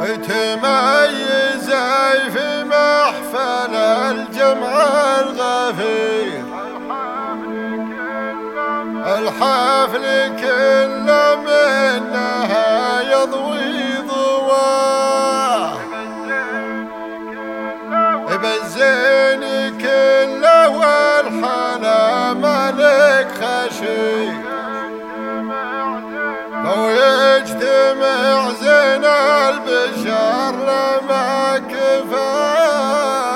تميزي في محفل الجمع الغفير، الحفل كل منها يضوي ضواه، بالزين كله والحلا ملك خشي، لو يجتمع زين البشر لما كفاه.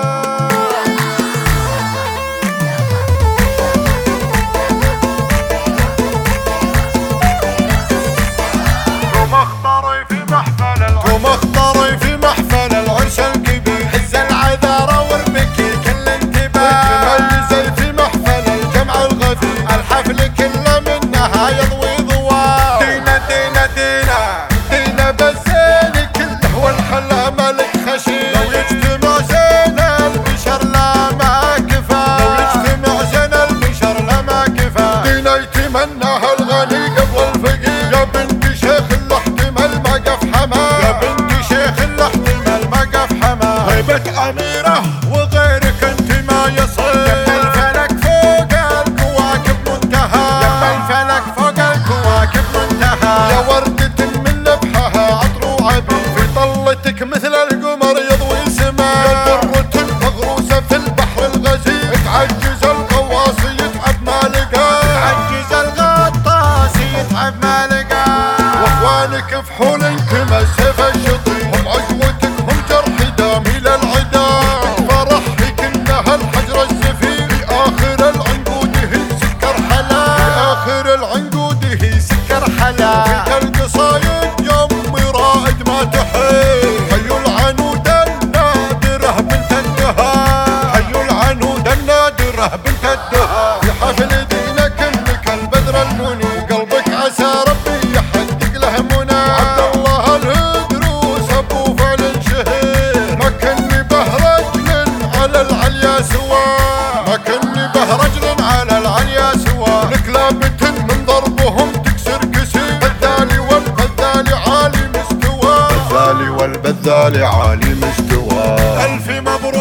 ومخطري في محفل العرس الكبير، حز العذارى واربكي كل انتباه، تميزي في محفل الجمع الغفير، الحفل كله منها يضوي ضواه، دينا دينا دينا دينا بالزين كله والحلا ملك خشي، لو يجتمع زين البشر لا ما كفاه، لو يجتمع زين البشر لما كفاه، دينا يتمناها الغني قبل الفقير، يا بنت شيخ الاحتمال ما قف حماه، يا بنت شيخ الاحتمال ما قف حماه، هيبة أميرة وغيرك انت ما يصير، يم الفلك فوق الكواكب منتهى، يم الفلك فوق الكواكب منتهى، يا وردة من لبحها عطر وعبير، في طلتك مثل القمر يضوي سماء، يا درة مغروسة في البحر الغزير، تعجز القواصي يتعب ما لقاه، تعجز الغطاس يتعب ما لقاه، واخوانك فحول كما سيف الشطير، هم عقوتك هم جرح دامي للعدا، فرحك انها الحجر الزفير، في اخر العنقود هي سكر حلا، في اخر العنقود هي سكر حلا، في القصايد يمي رائد ما تحيل، حي العنود النادره بنت الدهاء، حي العنود النادره بنت الدهاء، في حفل دينك انك البدر المنير، قلبك عسى ربي يحقق له منى، عبد الله الهدروس ابو فعل شهير، ما كني به رجل على العليا سواه، ما كني به رجل على العليا سواه، لك لابة من ضربهم تكسر كسير، بذالي والبذالي عالي مستوى، البذالي والبذالي عالي مستوى، الف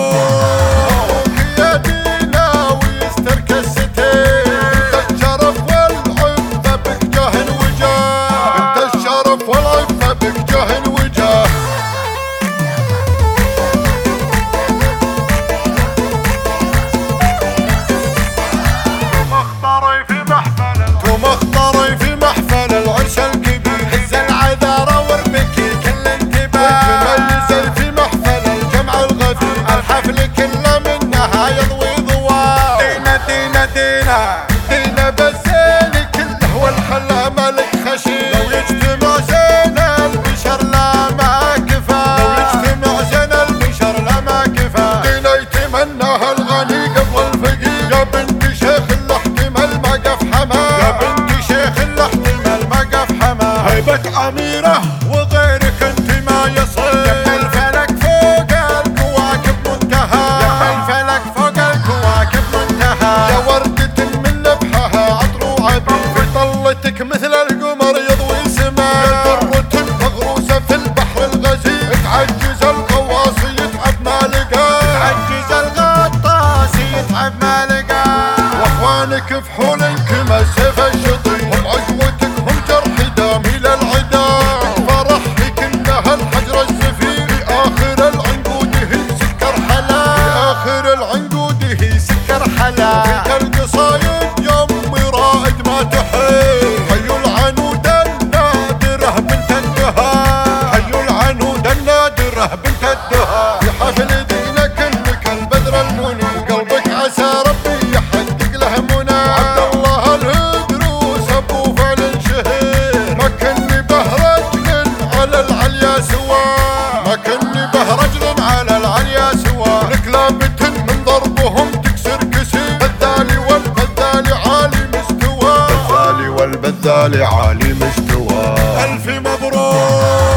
مبروك يا دينا ويسترك الستين، بنت الشرف والعفة بك جاه وجاه، بنت الشرف والعفة بك جاه وجاه. ومخطري في محفل العرس الكبير، حز العذارى واربكي كل انتباه، تميزي في محفل الجمع الغفير، الحفل كله منها يضوي ضواه، دينا دينا دينا دينا بالزين كله والحلا ملك خشي، لو يجتمع زين البشر لا ما كفاه، لو يجتمع زين البشر لا ما كفاه، دينا يتمناها الغني قبل الفقير، يا بنت شيخ الاحتمال ما قف حماه، يا بنت شيخ الاحتمال ما قف حماه، هيبة أميرة وغيرك انت ما يصير، يم الفلك فوق الكواكب منتهى، يم الفلك فوق الكواكب منتهى، يا وردة من لبحها عطر وعبير، في طلتك مثل القمر يضوي سماء، يا درة مغروسة في البحر الغزير، تعجز القواصي يتعب ما لقاه، تعجز الغطاس يتعب ما لقاه، واخوانك فحول كما سيف الشطير، هم عقوتك هم جرح دامي للعدا، فرحك انها الحجر الزفير، في اخر العنقود هي سكر حلا، في اخر العنقود هي سكر حلا، في القصايد يمي رائد ما تحيل، حي العنود النادره بنت الدهاء، حي العنود النادره بنت الدهاء، في حفل دينك انك البدر المنير، قلبك عسى ربي يحقق له منى، عبد الله الهدروس ابو فعل شهير، ما كني به رجل على العليا سواه، ما كني به رجل على العليا سواه، لك لابة من ضربهم تكسر كسير، بذالي والبذالي عالي مستوى، البذالي والبذالي عالي مستوى، الف مبروك